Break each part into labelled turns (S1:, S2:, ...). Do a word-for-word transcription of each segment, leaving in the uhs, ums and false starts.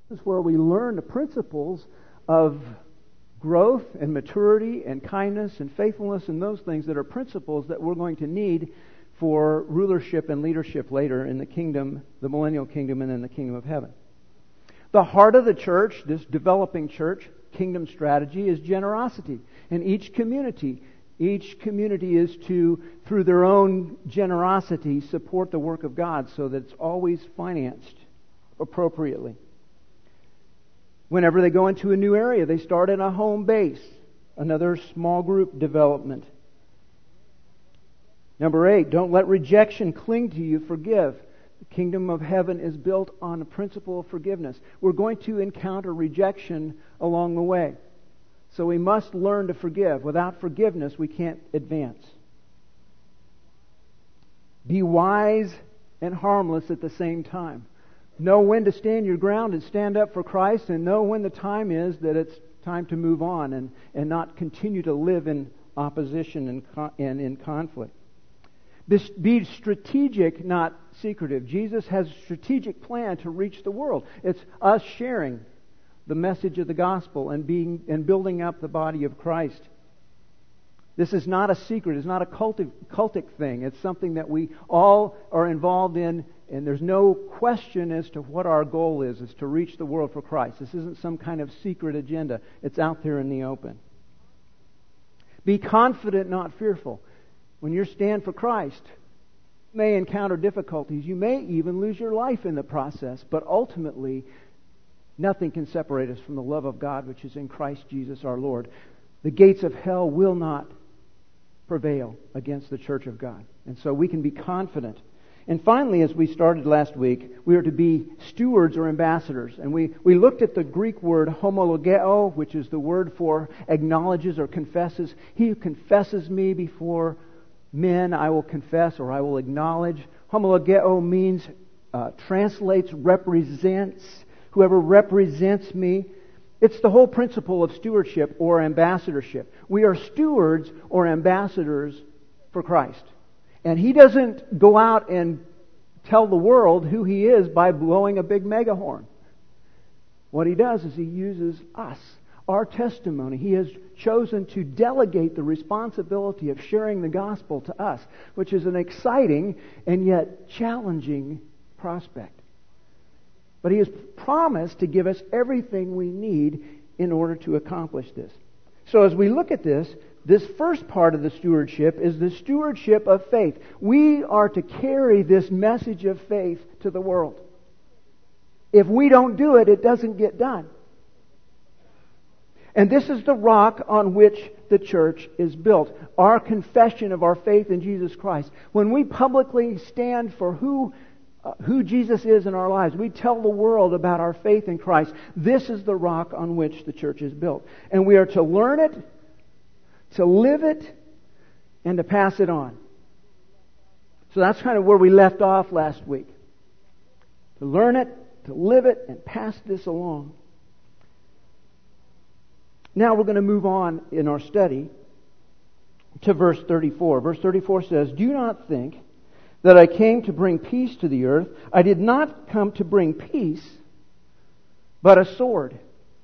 S1: This is where we learn the principles of growth and maturity and kindness and faithfulness and those things that are principles that we're going to need for rulership and leadership later in the kingdom, the millennial kingdom, and then the kingdom of heaven. The heart of the church, this developing church, kingdom strategy, is generosity. And each community, each community is to, through their own generosity, support the work of God so that it's always financed appropriately. Whenever they go into a new area, they start in a home base, another small group development. Number eight, don't let rejection cling to you, forgive. The kingdom of heaven is built on the principle of forgiveness. We're going to encounter rejection along the way. So we must learn to forgive. Without forgiveness, we can't advance. Be wise and harmless at the same time. Know when to stand your ground and stand up for Christ, and know when the time is that it's time to move on and, and not continue to live in opposition and, con- and in conflict. Be strategic, not secretive. Jesus has a strategic plan to reach the world. It's us sharing the message of the gospel and being and building up the body of Christ. This is not a secret. It's not a cultic, cultic thing. It's something that we all are involved in, and there's no question as to what our goal is, is to reach the world for Christ. This isn't some kind of secret agenda. It's out there in the open. Be confident, not fearful. When you stand for Christ, you may encounter difficulties. You may even lose your life in the process. But ultimately, nothing can separate us from the love of God, which is in Christ Jesus our Lord. The gates of hell will not prevail against the church of God. And so we can be confident. And finally, as we started last week, we are to be stewards or ambassadors. And we, we looked at the Greek word homologeo, which is the word for acknowledges or confesses. He who confesses me before men, I will confess or I will acknowledge. Homologeo means, uh, translates, represents. Whoever represents me. It's the whole principle of stewardship or ambassadorship. We are stewards or ambassadors for Christ. And He doesn't go out and tell the world who He is by blowing a big megahorn. What He does is He uses us, our testimony. He has chosen to delegate the responsibility of sharing the gospel to us, which is an exciting and yet challenging prospect. But He has promised to give us everything we need in order to accomplish this. So as we look at this, this first part of the stewardship is the stewardship of faith. We are to carry this message of faith to the world. If we don't do it, it doesn't get done. And this is the rock on which the church is built. Our confession of our faith in Jesus Christ. When we publicly stand for who, uh, who Jesus is in our lives, we tell the world about our faith in Christ. This is the rock on which the church is built. And we are to learn it, to live it, and to pass it on. So that's kind of where we left off last week. To learn it, to live it, and pass this along. Now we're going to move on in our study to verse thirty-four. Verse thirty-four says, "Do not think that I came to bring peace to the earth. I did not come to bring peace, but a sword."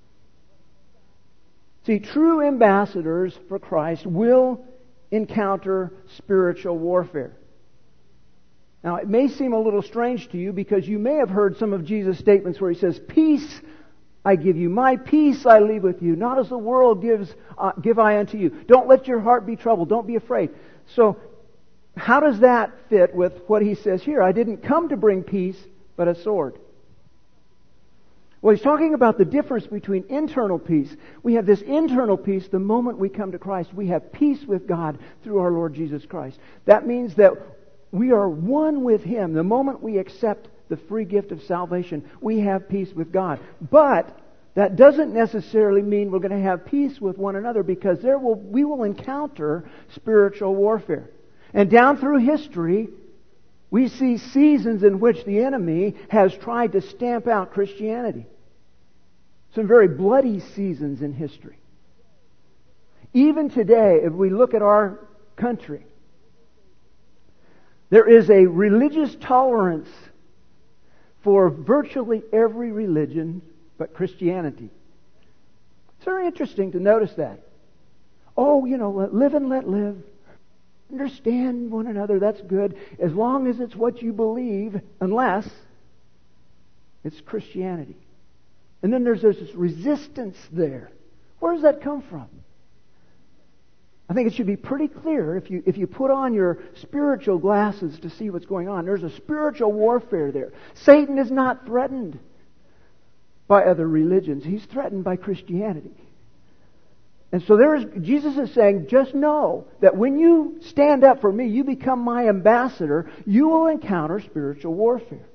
S1: See, true ambassadors for Christ will encounter spiritual warfare. Now, it may seem a little strange to you because you may have heard some of Jesus' statements where He says, "Peace I give you, my peace I leave with you. Not as the world gives, uh, give I unto you. Don't let your heart be troubled. Don't be afraid." So, how does that fit with what He says here? I didn't come to bring peace, but a sword. Well, He's talking about the difference between internal peace. We have this internal peace the moment we come to Christ. We have peace with God through our Lord Jesus Christ. That means that we are one with Him. The moment we accept the free gift of salvation, we have peace with God. But that doesn't necessarily mean we're going to have peace with one another, because there will we will encounter spiritual warfare. And down through history, we see seasons in which the enemy has tried to stamp out Christianity. Some very bloody seasons in history. Even today, if we look at our country, there is a religious tolerance for virtually every religion but Christianity. It's very interesting to notice that. Oh, you know, live and let live. Understand one another, that's good, as long as it's what you believe, unless it's Christianity. And then there's this resistance there. Where does that come from? I think it should be pretty clear if you if you put on your spiritual glasses to see what's going on. There's a spiritual warfare there. Satan is not threatened by other religions. He's threatened by Christianity. And so there is, Jesus is saying, just know that when you stand up for me, you become my ambassador, you will encounter spiritual warfare.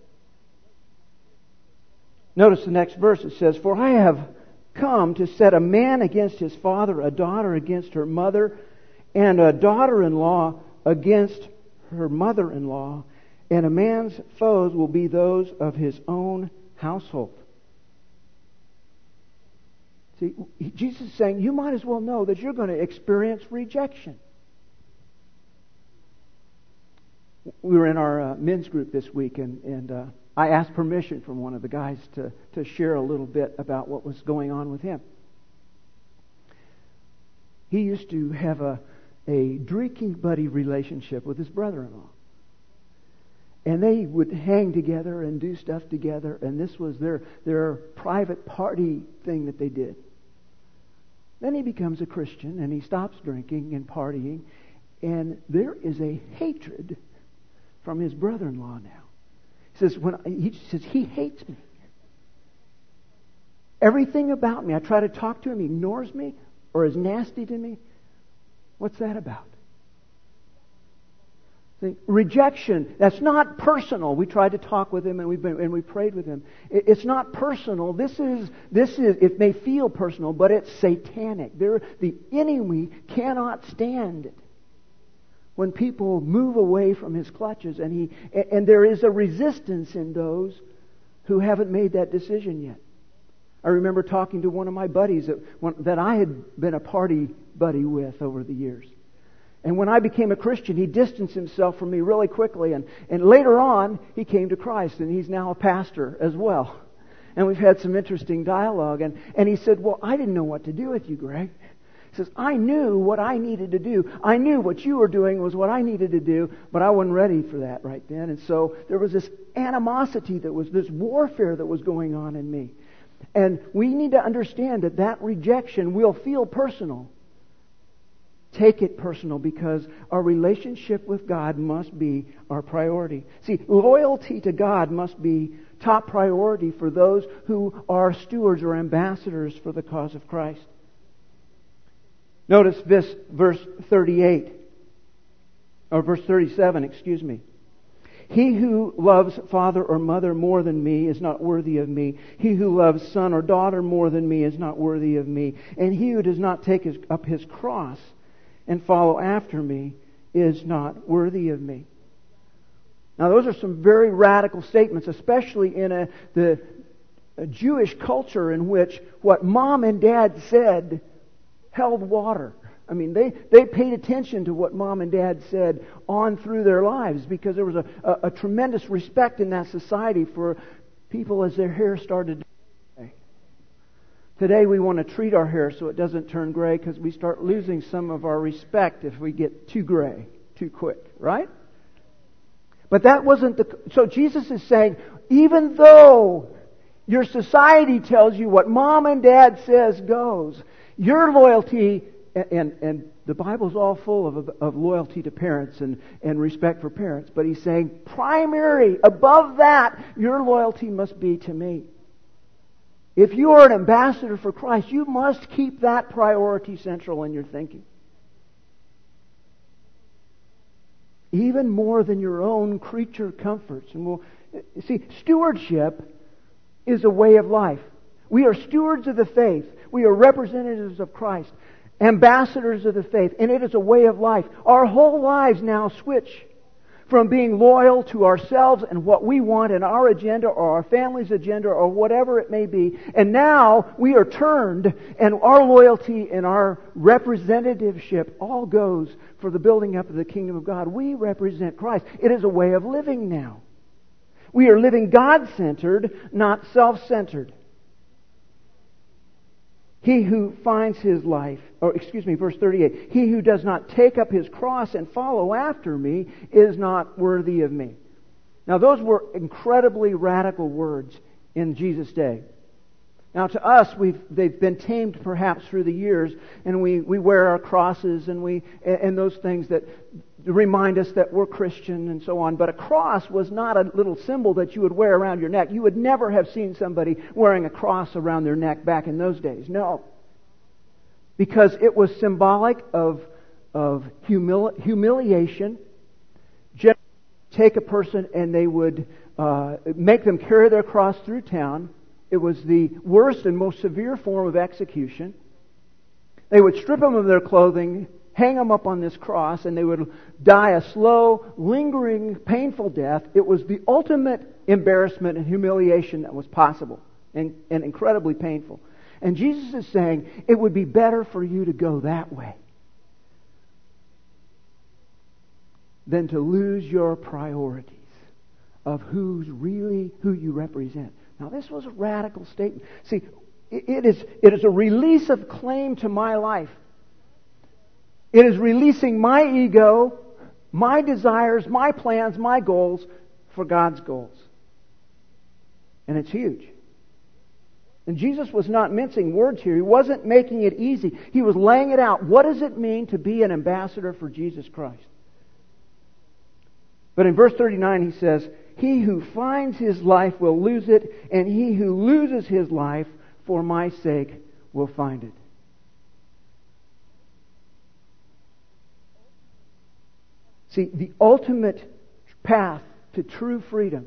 S1: Notice the next verse. It says, "For I have come to set a man against his father, a daughter against her mother, and a daughter-in-law against her mother-in-law, and a man's foes will be those of his own household." See, Jesus is saying, you might as well know that you're going to experience rejection. We were in our uh, men's group this week, and, and uh, I asked permission from one of the guys to, to share a little bit about what was going on with him. He used to have a, a drinking buddy relationship with his brother-in-law. And they would hang together and do stuff together, and this was their, their private party thing that they did. Then he becomes a Christian, and he stops drinking and partying, and there is a hatred from his brother-in-law now. He says, when I, he says he hates me. Everything about me, I try to talk to him, he ignores me, or is nasty to me. What's that about? See, rejection, that's not personal. We tried to talk with him and we and we prayed with him. It's not personal. This is this is it may feel personal, but it's satanic. There, the enemy cannot stand it when people move away from his clutches, and he and there is a resistance in those who haven't made that decision yet. I remember talking to one of my buddies that that I had been a party buddy with over the years. And when I became a Christian, he distanced himself from me really quickly. And, and later on, he came to Christ, and he's now a pastor as well. And we've had some interesting dialogue. And, and he said, well, I didn't know what to do with you, Greg. He says, I knew what I needed to do. I knew what you were doing was what I needed to do, but I wasn't ready for that right then. And so there was this animosity that was, this warfare that was going on in me. And we need to understand that that rejection will feel personal. Take it personal, because our relationship with God must be our priority. See, loyalty to God must be top priority for those who are stewards or ambassadors for the cause of Christ. Notice this, verse thirty-eight, or verse thirty-seven, excuse me. He who loves father or mother more than me is not worthy of me. He who loves son or daughter more than me is not worthy of me. And he who does not take his, up his cross and follow after me is not worthy of me. Now, those are some very radical statements, especially in a, the a Jewish culture in which what mom and dad said held water. I mean, they, they paid attention to what mom and dad said on through their lives, because there was a, a, a tremendous respect in that society for people as their hair started to gray. Today we want to treat our hair so it doesn't turn gray, because we start losing some of our respect if we get too gray too quick, right? But that wasn't the... So Jesus is saying, even though your society tells you what mom and dad says goes, your loyalty... And, and the Bible's all full of, of loyalty to parents and, and respect for parents. But he's saying, primary, above that, your loyalty must be to me. If you are an ambassador for Christ, you must keep that priority central in your thinking. Even more than your own creature comforts. And we'll, see, stewardship is a way of life. We are stewards of the faith. We are representatives of Christ. Ambassadors of the faith, and it is a way of life. Our whole lives now switch from being loyal to ourselves and what we want and our agenda or our family's agenda or whatever it may be, and now we are turned, and our loyalty and our representativeship all goes for the building up of the kingdom of God. We represent Christ. It is a way of living now. We are living God-centered, not self-centered. He who finds his life, or excuse me, verse thirty-eight, he who does not take up his cross and follow after me is not worthy of me. Now those were incredibly radical words in Jesus' day. Now to us, we've they've been tamed perhaps through the years, and we, we wear our crosses and we and those things that remind us that we're Christian and so on. But a cross was not a little symbol that you would wear around your neck. You would never have seen somebody wearing a cross around their neck back in those days. No. Because it was symbolic of, of humili- humiliation. Generally, take a person and they would uh, make them carry their cross through town. It was the worst and most severe form of execution. They would strip them of their clothing, hang them up on this cross, and they would die a slow, lingering, painful death. It was the ultimate embarrassment and humiliation that was possible, and, and incredibly painful. And Jesus is saying, it would be better for you to go that way than to lose your priorities of who's really who you represent. Now, this was a radical statement. See, it is, it is a release of claim to my life. It is releasing my ego, my desires, my plans, my goals for God's goals. And it's huge. And Jesus was not mincing words here. He wasn't making it easy. He was laying it out. What does it mean to be an ambassador for Jesus Christ? But in verse thirty-nine he says, he who finds his life will lose it, and he who loses his life for my sake will find it. See, the ultimate path to true freedom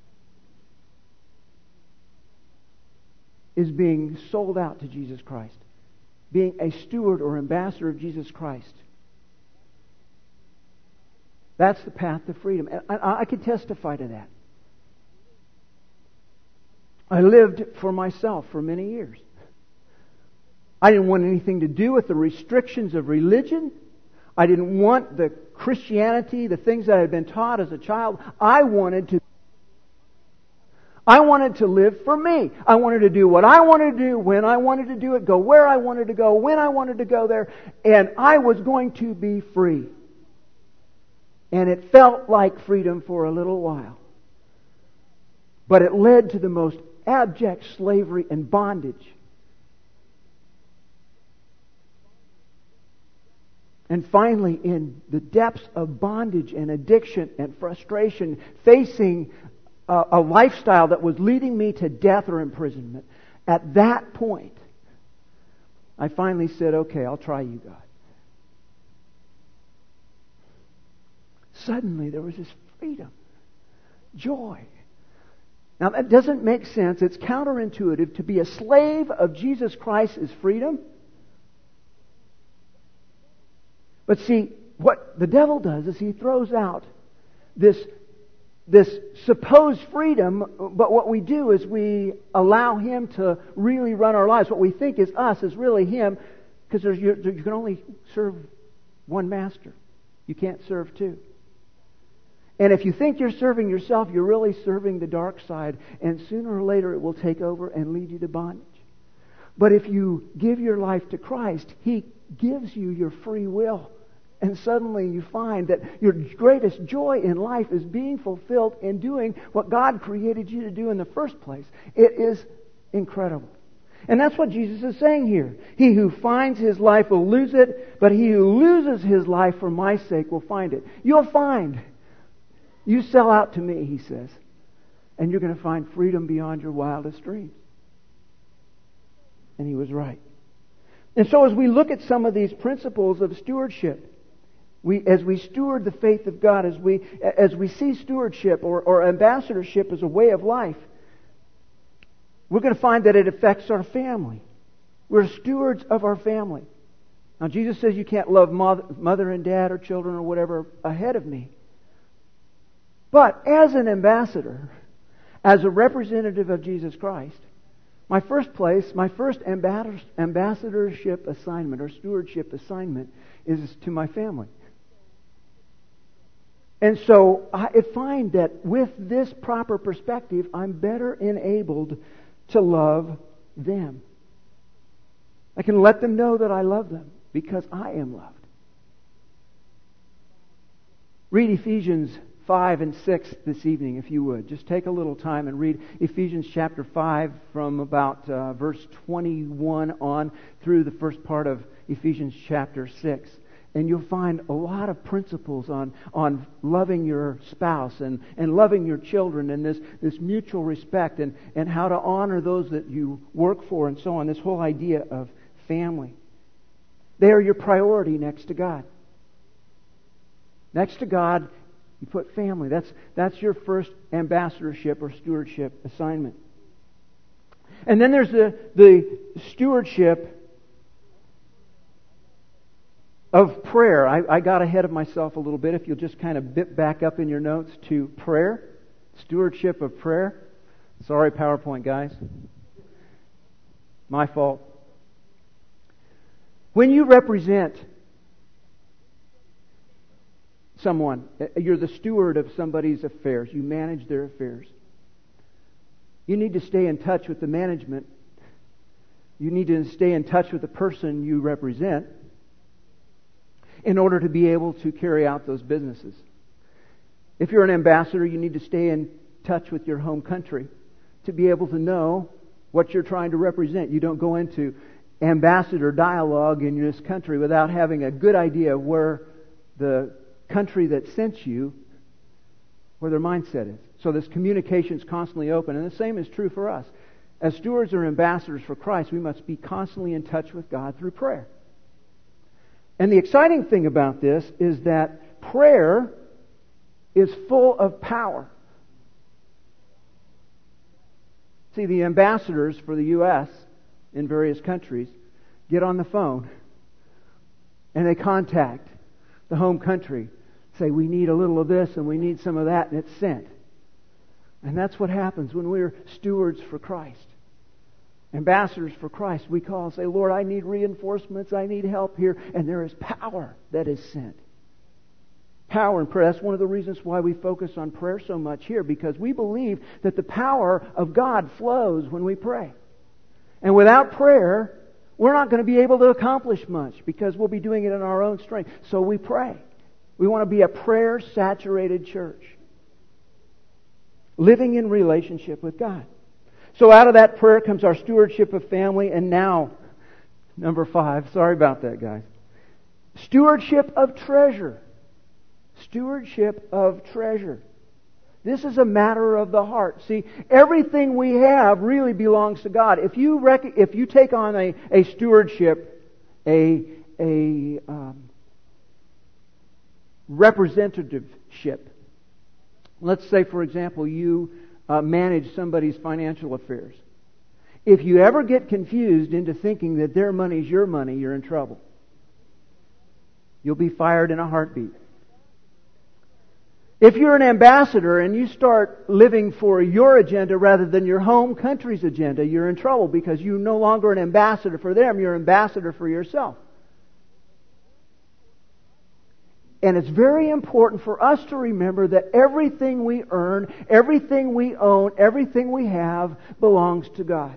S1: is being sold out to Jesus Christ. Being a steward or ambassador of Jesus Christ. That's the path to freedom. And I, I can testify to that. I lived for myself for many years. I didn't want anything to do with the restrictions of religion. I didn't want the Christianity, the things that I had been taught as a child. I wanted to I wanted to live for me. I wanted to do what I wanted to do, when I wanted to do it, go where I wanted to go, when I wanted to go there, and I was going to be free. And it felt like freedom for a little while. But it led to the most abject slavery and bondage. And finally, in the depths of bondage and addiction and frustration, facing a, a lifestyle that was leading me to death or imprisonment, at that point, I finally said, okay, I'll try you, God. Suddenly, there was this freedom, joy. Now, that doesn't make sense. It's counterintuitive. To be a slave of Jesus Christ is freedom. But see, what the devil does is he throws out this, this supposed freedom, but what we do is we allow him to really run our lives. What we think is us is really him, because there's, you, you can only serve one master. You can't serve two. And if you think you're serving yourself, you're really serving the dark side, and sooner or later it will take over and lead you to bondage. But if you give your life to Christ, He gives you your free will. And suddenly you find that your greatest joy in life is being fulfilled in doing what God created you to do in the first place. It is incredible. And that's what Jesus is saying here. He who finds his life will lose it, but he who loses his life for my sake will find it. You'll find. You sell out to me, he says, and you're going to find freedom beyond your wildest dreams. And he was right. And so as we look at some of these principles of stewardship, we, as we steward the faith of God, as we as we see stewardship or, or ambassadorship as a way of life, we're going to find that it affects our family. We're stewards of our family. Now, Jesus says you can't love mother, mother and dad or children or whatever ahead of me. But as an ambassador, as a representative of Jesus Christ, my first place, my first ambassadorship assignment or stewardship assignment is to my family. And so I find that with this proper perspective, I'm better enabled to love them. I can let them know that I love them because I am loved. Read Ephesians five and six this evening, if you would. Just take a little time and read Ephesians chapter five from about uh, verse twenty-one on through the first part of Ephesians chapter six. And you'll find a lot of principles on, on loving your spouse and, and loving your children and this, this mutual respect and, and how to honor those that you work for and so on. This whole idea of family. They are your priority next to God. Next to God, you put family. That's, that's your first ambassadorship or stewardship assignment. And then there's the, the stewardship of prayer. I, I got ahead of myself a little bit. If you'll just kind of bit back up in your notes to prayer. Stewardship of prayer. Sorry, PowerPoint guys. My fault. When you represent someone, you're the steward of somebody's affairs. You manage their affairs. You need to stay in touch with the management. You need to stay in touch with the person you represent in order to be able to carry out those businesses. If you're an ambassador, you need to stay in touch with your home country to be able to know what you're trying to represent. You don't go into ambassador dialogue in this country without having a good idea of where the country that sent you, where their mindset is. So this communication is constantly open. And the same is true for us. As stewards or ambassadors for Christ, we must be constantly in touch with God through prayer. And the exciting thing about this is that prayer is full of power. See, the ambassadors for the U S in various countries get on the phone and they contact the home country. Say, we need a little of this and we need some of that, and it's sent. And that's what happens when we're stewards for Christ. Ambassadors for Christ, we call and say, Lord, I need reinforcements, I need help here. And there is power that is sent. Power in prayer. That's one of the reasons why we focus on prayer so much here, because we believe that the power of God flows when we pray. And without prayer, we're not going to be able to accomplish much because we'll be doing it in our own strength. So we pray. We want to be a prayer-saturated church, living in relationship with God. So out of that prayer comes our stewardship of family. And now, number five. Sorry about that, guys. Stewardship of treasure. Stewardship of treasure. This is a matter of the heart. See, everything we have really belongs to God. If you rec- if you take on a, a stewardship, a a um, representativeship. Let's say, for example, you Uh, manage somebody's financial affairs. If you ever get confused into thinking that their money's your money, you're in trouble. You'll be fired in a heartbeat. If you're an ambassador and you start living for your agenda rather than your home country's agenda, you're in trouble because you're no longer an ambassador for them, you're an ambassador for yourself. And it's very important for us to remember that everything we earn, everything we own, everything we have belongs to God.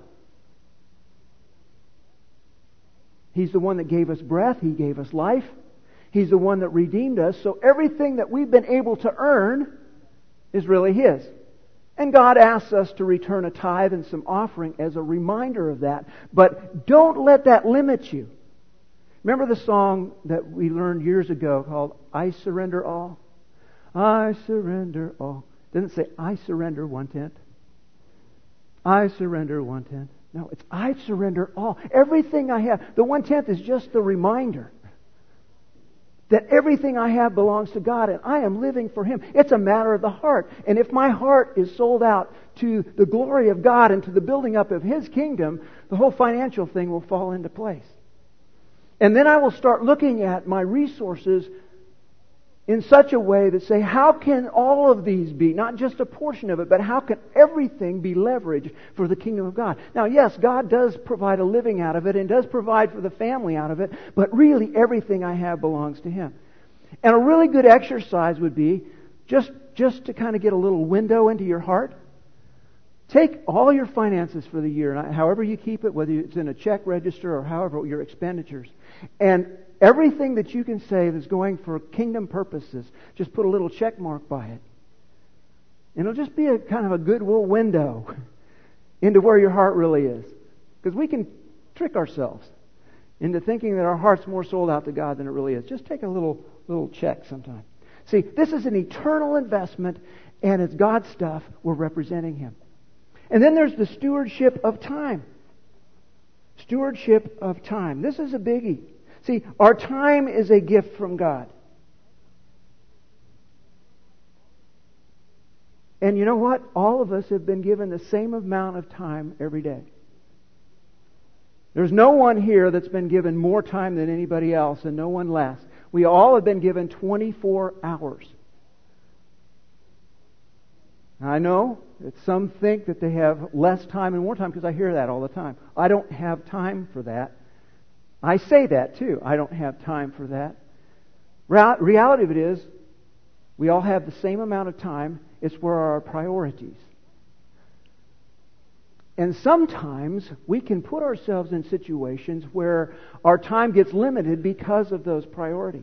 S1: He's the one that gave us breath. He gave us life. He's the one that redeemed us. So everything that we've been able to earn is really His. And God asks us to return a tithe and some offering as a reminder of that. But don't let that limit you. Remember the song that we learned years ago called I Surrender All? I surrender all. Doesn't say I surrender one-tenth. I surrender one-tenth. No, it's I surrender all. Everything I have. The one-tenth is just the reminder that everything I have belongs to God and I am living for Him. It's a matter of the heart. And if my heart is sold out to the glory of God and to the building up of His kingdom, the whole financial thing will fall into place. And then I will start looking at my resources in such a way that say, how can all of these be, not just a portion of it, but how can everything be leveraged for the kingdom of God? Now, yes, God does provide a living out of it and does provide for the family out of it, but really everything I have belongs to Him. And a really good exercise would be just, just to kind of get a little window into your heart, Take all your finances for the year, and however you keep it, whether it's in a check register or however your expenditures, and everything that you can save is going for kingdom purposes. Just put a little check mark by it. And it'll just be a kind of a goodwill window into where your heart really is. Because we can trick ourselves into thinking that our heart's more sold out to God than it really is. Just take a little little check sometime. See, this is an eternal investment, and it's God's stuff. We're representing Him. And then there's the stewardship of time. Stewardship of time. This is a biggie. See, our time is a gift from God. And you know what? All of us have been given the same amount of time every day. There's no one here that's been given more time than anybody else, and no one less. We all have been given twenty-four hours. I know that some think that they have less time and more time, because I hear that all the time. I don't have time for that. I say that too. I don't have time for that. Real- reality of it is, we all have the same amount of time. It's where our priorities. And sometimes we can put ourselves in situations where our time gets limited because of those priorities.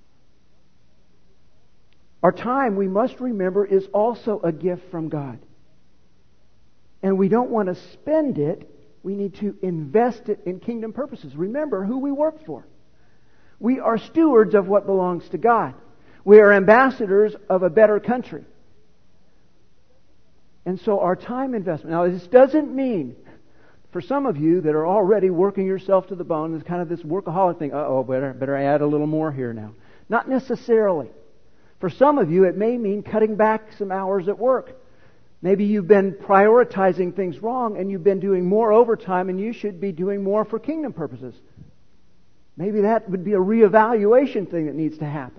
S1: Our time, we must remember, is also a gift from God. And we don't want to spend it. We need to invest it in kingdom purposes. Remember who we work for. We are stewards of what belongs to God. We are ambassadors of a better country. And so our time investment. Now, this doesn't mean, for some of you that are already working yourself to the bone, there's kind of this workaholic thing. Uh-oh, better, better add a little more here now. Not necessarily. For some of you, it may mean cutting back some hours at work. Maybe you've been prioritizing things wrong and you've been doing more overtime, and you should be doing more for kingdom purposes. Maybe that would be a reevaluation thing that needs to happen.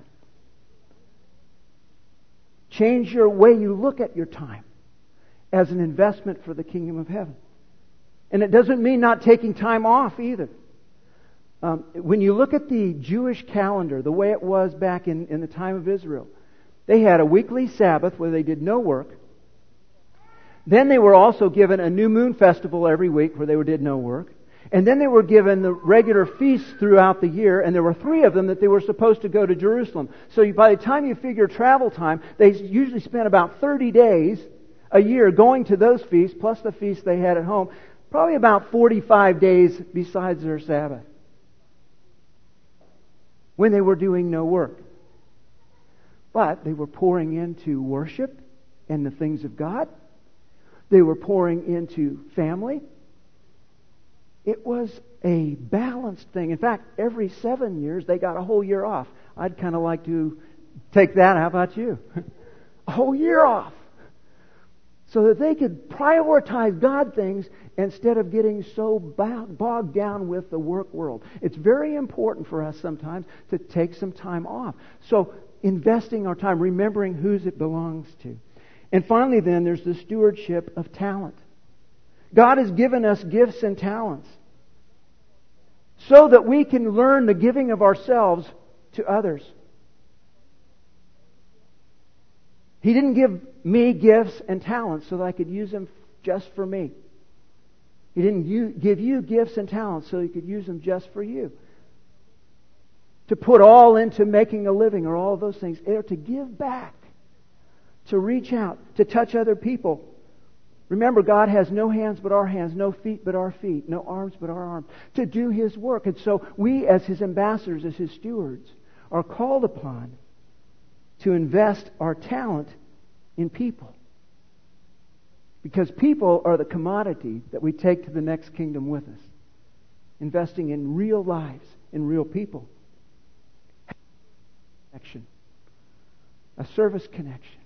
S1: Change your way you look at your time as an investment for the kingdom of heaven. And it doesn't mean not taking time off either. Um, when you look at the Jewish calendar, the way it was back in, in the time of Israel, they had a weekly Sabbath where they did no work. Then they were also given a new moon festival every week where they did no work. And then they were given the regular feasts throughout the year, and there were three of them that they were supposed to go to Jerusalem. So you, by the time you figure travel time, they usually spent about thirty days a year going to those feasts, plus the feasts they had at home. Probably about forty-five days besides their Sabbath, when they were doing no work. But they were pouring into worship and the things of God. They were pouring into family. It was a balanced thing. In fact, every seven years they got a whole year off. I'd kind of like to take that. How about you? A whole year off. So that they could prioritize God things instead of getting so bogged down with the work world. It's very important for us sometimes to take some time off. So investing our time, remembering whose it belongs to. And finally then, there's the stewardship of talent. God has given us gifts and talents so that we can learn the giving of ourselves to others. He didn't give me gifts and talents so that I could use them just for me. He didn't u- give you gifts and talents so you could use them just for you. To put all into making a living or all of those things. They're to give back. To reach out. To touch other people. Remember, God has no hands but our hands, no feet but our feet, no arms but our arms. To do His work. And so we as His ambassadors, as His stewards, are called upon to invest our talent in people. Because people are the commodity that we take to the next kingdom with us. Investing in real lives, in real people. Connection. A service connection.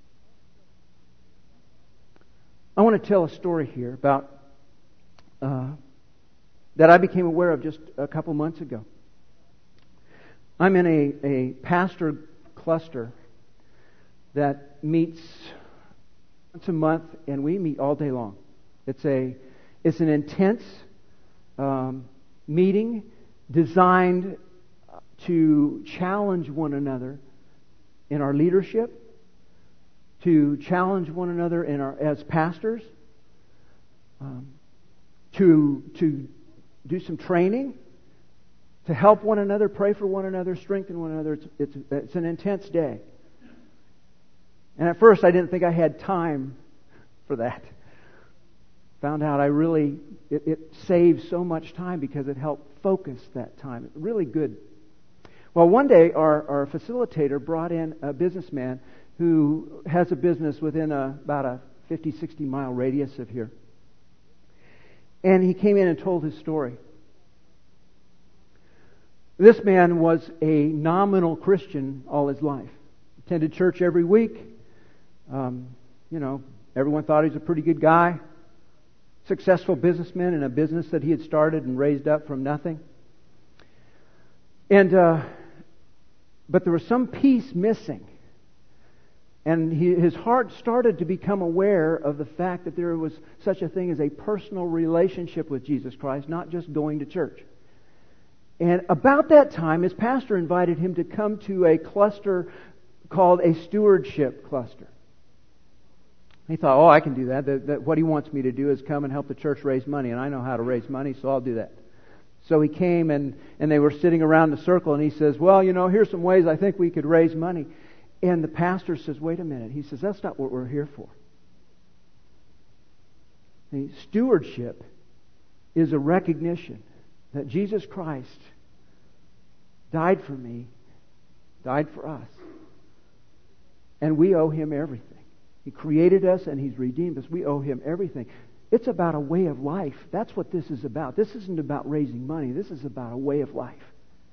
S1: I want to tell a story here about uh, that I became aware of just a couple months ago. I'm in a, a pastor cluster that meets once a month, and we meet all day long. It's a it's an intense um, meeting designed to challenge one another in our leadership, to challenge one another in our as pastors, um, to to do some training, to help one another, pray for one another, strengthen one another. It's, it's, it's an intense day. And at first I didn't think I had time for that. Found out I really, it, it saved so much time because it helped focus that time. Really good. Well, one day our, our facilitator brought in a businessman who has a business within a, about a fifty, sixty mile radius of here. And he came in and told his story. This man was a nominal Christian all his life. Attended church every week. Um, you know, everyone thought he was a pretty good guy. Successful businessman in a business that he had started and raised up from nothing. And uh, but there was some piece missing. And he, his heart started to become aware of the fact that there was such a thing as a personal relationship with Jesus Christ, not just going to church. And about that time, his pastor invited him to come to a cluster called a stewardship cluster. He thought, oh, I can do that. That, that. What he wants me to do is come and help the church raise money, and I know how to raise money, so I'll do that. So he came, and, and they were sitting around the circle, and he says, well, you know, here's some ways I think we could raise money. And the pastor says, wait a minute. He says, that's not what we're here for. The stewardship is a recognition that Jesus Christ died for me, died for us. And we owe Him everything. He created us and He's redeemed us. We owe Him everything. It's about a way of life. That's what this is about. This isn't about raising money. This is about a way of life.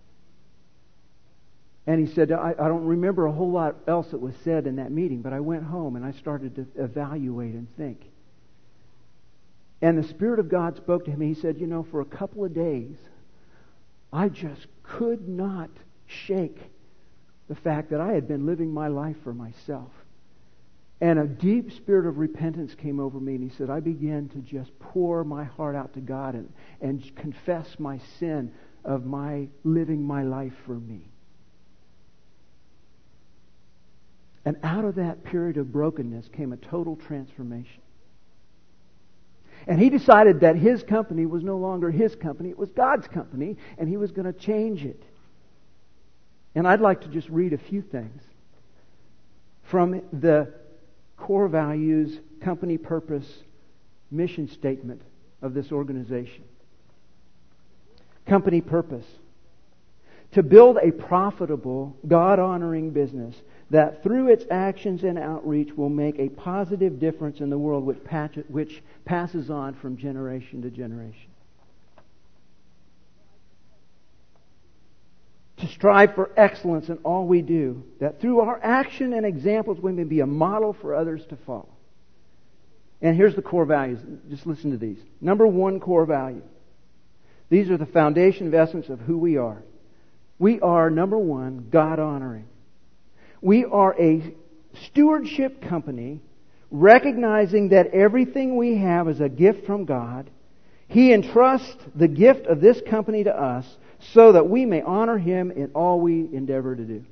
S1: And he said, I, I don't remember a whole lot else that was said in that meeting, but I went home and I started to evaluate and think. And the Spirit of God spoke to him. He said, you know, for a couple of days, I just could not shake the fact that I had been living my life for myself. And a deep spirit of repentance came over me. And he said, I began to just pour my heart out to God and, and confess my sin of my living my life for me. And out of that period of brokenness came a total transformation. And he decided that his company was no longer his company, it was God's company, and he was going to change it. And I'd like to just read a few things from the core values, company purpose, mission statement of this organization. Company purpose: to build a profitable, God-honoring business that through its actions and outreach will make a positive difference in the world which, patch, which passes on from generation to generation. To strive for excellence in all we do, that through our action and examples we may be a model for others to follow. And here's the core values. Just listen to these. Number one core value. These are the foundation of essence of who we are. We are, number one, God-honoring. We are a stewardship company, recognizing that everything we have is a gift from God. He entrusts the gift of this company to us so that we may honor Him in all we endeavor to do.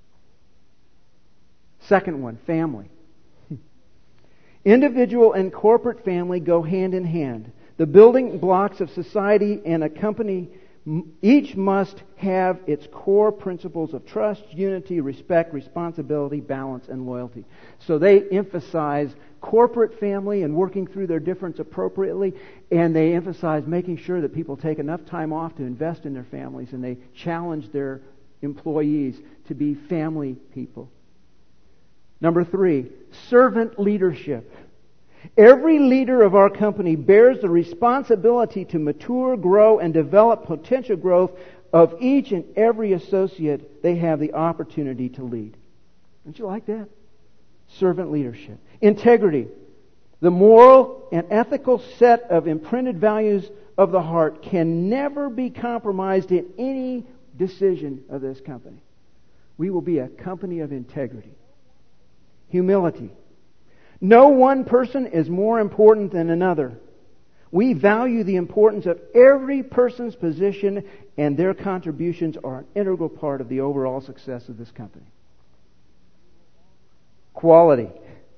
S1: Second one, family. Individual and corporate family go hand in hand. The building blocks of society and a company each must have its core principles of trust, unity, respect, responsibility, balance, and loyalty. So they emphasize corporate family and working through their difference appropriately, and they emphasize making sure that people take enough time off to invest in their families, and they challenge their employees to be family people. Number three, servant leadership. Every leader of our company bears the responsibility to mature, grow, and develop potential growth of each and every associate they have the opportunity to lead. Don't you like that? Servant leadership. Integrity. The moral and ethical set of imprinted values of the heart can never be compromised in any decision of this company. We will be a company of integrity. Humility. No one person is more important than another. We value the importance of every person's position, and their contributions are an integral part of the overall success of this company. Quality.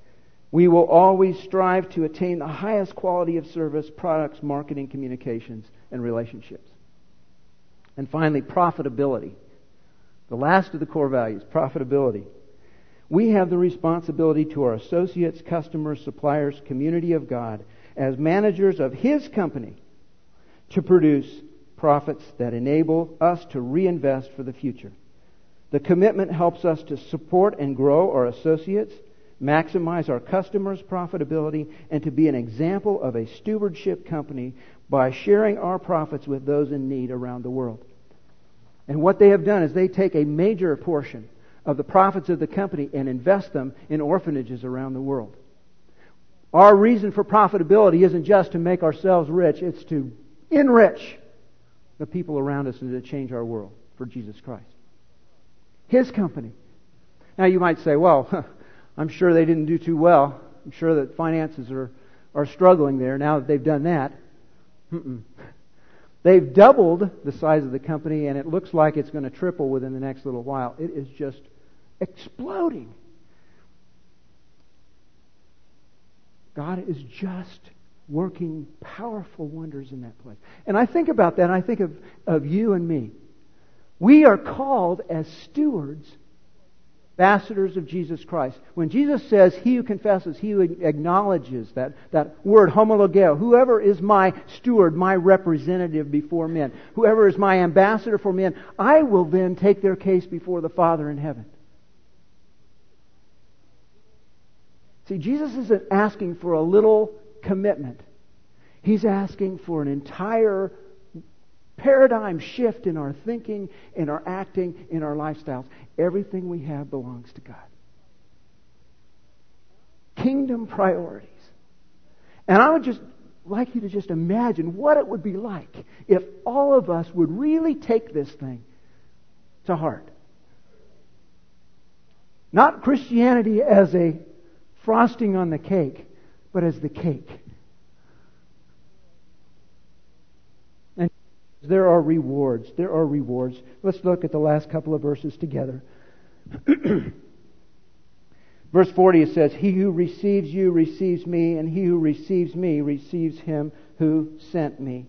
S1: We will always strive to attain the highest quality of service, products, marketing, communications, and relationships. And finally, profitability. The last of the core values, profitability. We have the responsibility to our associates, customers, suppliers, community of God, as managers of His company, to produce profits that enable us to reinvest for the future. The commitment helps us to support and grow our associates, maximize our customers' profitability, and to be an example of a stewardship company by sharing our profits with those in need around the world. And what they have done is they take a major portion of the profits of the company and invest them in orphanages around the world. Our reason for profitability isn't just to make ourselves rich, it's to enrich the people around us and to change our world for Jesus Christ. His company. Now you might say, well, I'm sure they didn't do too well. I'm sure that finances are, are struggling there now that they've done that. Mm-mm. They've doubled the size of the company, and it looks like it's going to triple within the next little while. It is just exploding. God is just working powerful wonders in that place. And I think about that, and I think of, of you and me. We are called as stewards, ambassadors of Jesus Christ. When Jesus says, he who confesses, he who acknowledges that, that word, homologeo, whoever is my steward, my representative before men, whoever is my ambassador for men, I will then take their case before the Father in heaven. See, Jesus isn't asking for a little commitment. He's asking for an entire paradigm shift in our thinking, in our acting, in our lifestyles. Everything we have belongs to God. Kingdom priorities. And I would just like you to just imagine what it would be like if all of us would really take this thing to heart. Not Christianity as a frosting on the cake, but as the cake. And there are rewards. There are rewards. Let's look at the last couple of verses together. Verse forty, it says, he who receives you receives me, and he who receives me receives him who sent me.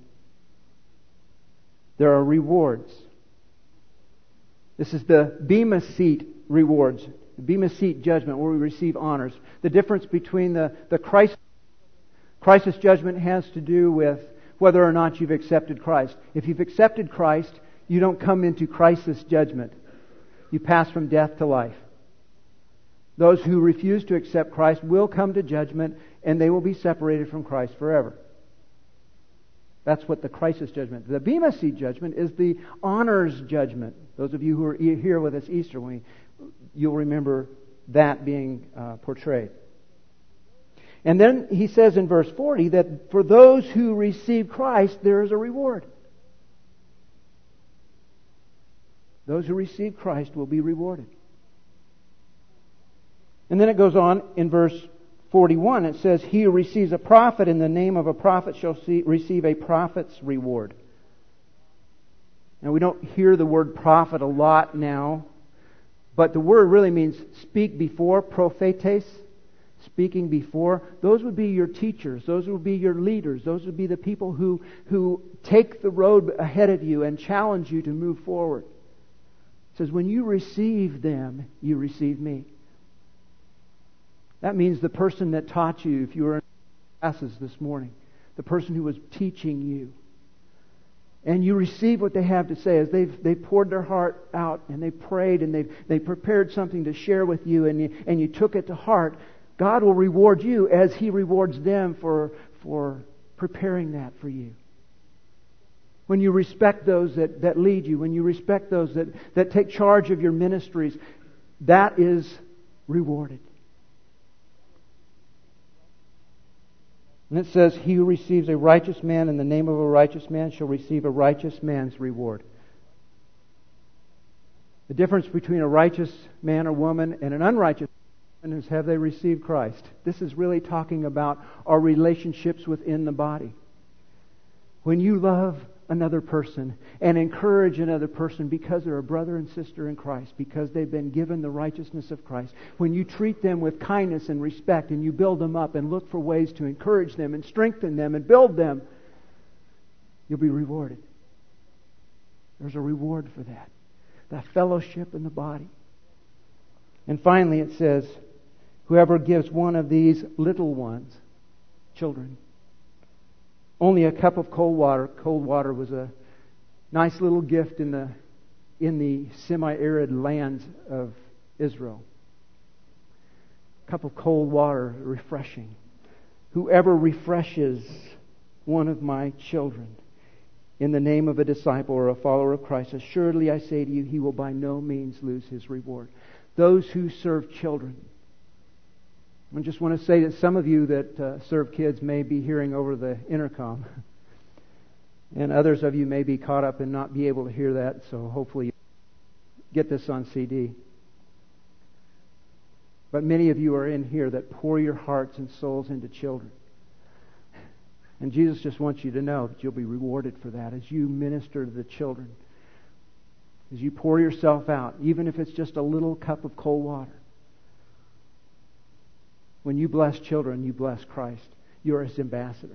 S1: There are rewards. This is the Bema seat rewards. The Bema seat judgment where we receive honors. The difference between the, the Christ, crisis judgment has to do with whether or not you've accepted Christ. If you've accepted Christ, you don't come into crisis judgment. You pass from death to life. Those who refuse to accept Christ will come to judgment, and they will be separated from Christ forever. That's what the crisis judgment. The Bema seat judgment is the honors judgment. Those of you who are here with us Easter, when we, you'll remember that being uh, portrayed. And then he says in verse forty that for those who receive Christ, there is a reward. Those who receive Christ will be rewarded. And then it goes on in verse forty-one. It says, he who receives a prophet in the name of a prophet shall see, receive a prophet's reward. Now we don't hear the word prophet a lot now, but the word really means speak before, prophetes, speaking before. Those would be your teachers. Those would be your leaders. Those would be the people who, who take the road ahead of you and challenge you to move forward. It says, when you receive them, you receive me. That means the person that taught you, if you were in classes this morning, the person who was teaching you. And you receive what they have to say as they've they poured their heart out and they prayed and they they prepared something to share with you and you, and you took it to heart. God will reward you as He rewards them for for preparing that for you. When you respect those that, that lead you, when you respect those that, that take charge of your ministries, that is rewarded. And it says, he who receives a righteous man in the name of a righteous man shall receive a righteous man's reward. The difference between a righteous man or woman and an unrighteous man is, have they received Christ? This is really talking about our relationships within the body. When you love another person and encourage another person because they're a brother and sister in Christ, because they've been given the righteousness of Christ, when you treat them with kindness and respect and you build them up and look for ways to encourage them and strengthen them and build them, you'll be rewarded. There's a reward for that. That fellowship in the body. And finally it says, whoever gives one of these little ones, children, only a cup of cold water. Cold water was a nice little gift in the in the semi-arid lands of Israel. A cup of cold water, refreshing. Whoever refreshes one of my children in the name of a disciple or a follower of Christ, assuredly I say to you, he will by no means lose his reward. Those who serve children. I just want to say that some of you that uh, serve kids may be hearing over the intercom. And others of you may be caught up and not be able to hear that. So hopefully you get this on C D. But many of you are in here that pour your hearts and souls into children. And Jesus just wants you to know that you'll be rewarded for that as you minister to the children. As you pour yourself out, even if it's just a little cup of cold water. When you bless children, you bless Christ. You're His ambassador.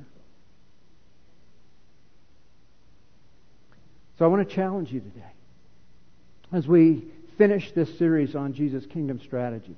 S1: So I want to challenge you today, as we finish this series on Jesus' kingdom strategy,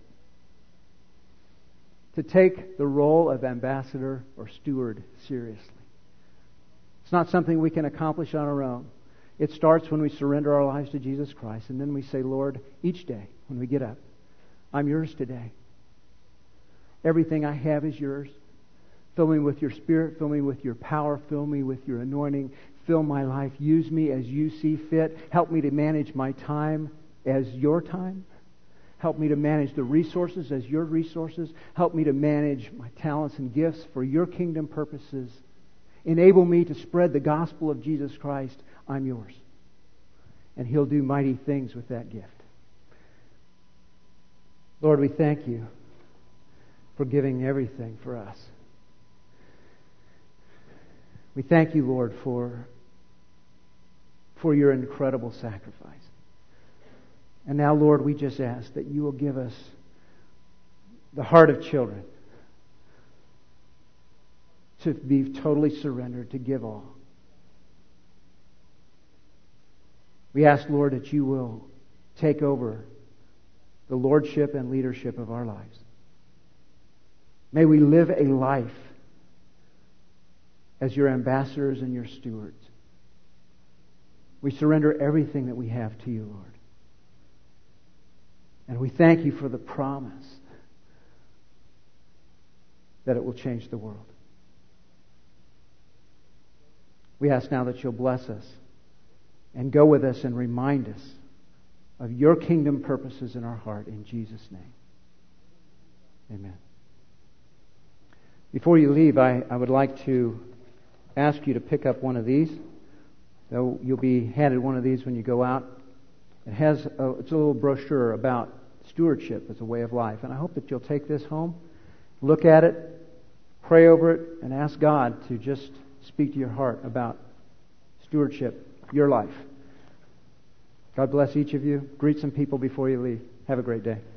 S1: to take the role of ambassador or steward seriously. It's not something we can accomplish on our own. It starts when we surrender our lives to Jesus Christ, and then we say, Lord, each day when we get up, I'm yours today. Everything I have is yours. Fill me with your Spirit. Fill me with your power. Fill me with your anointing. Fill my life. Use me as you see fit. Help me to manage my time as your time. Help me to manage the resources as your resources. Help me to manage my talents and gifts for your kingdom purposes. Enable me to spread the gospel of Jesus Christ. I'm yours. And He'll do mighty things with that gift. Lord, we thank you for giving everything for us. We thank you, Lord, for, for your incredible sacrifice. And now, Lord, we just ask that you will give us the heart of children to be totally surrendered, to give all. We ask, Lord, that you will take over the lordship and leadership of our lives. May we live a life as your ambassadors and your stewards. We surrender everything that we have to you, Lord. And we thank you for the promise that it will change the world. We ask now that you'll bless us and go with us and remind us of your kingdom purposes in our heart, in Jesus' name. Amen. Before you leave, I, I would like to ask you to pick up one of these. So you'll be handed one of these when you go out. It has a, it's a little brochure about stewardship as a way of life. And I hope that you'll take this home, look at it, pray over it, and ask God to just speak to your heart about stewardship, your life. God bless each of you. Greet some people before you leave. Have a great day.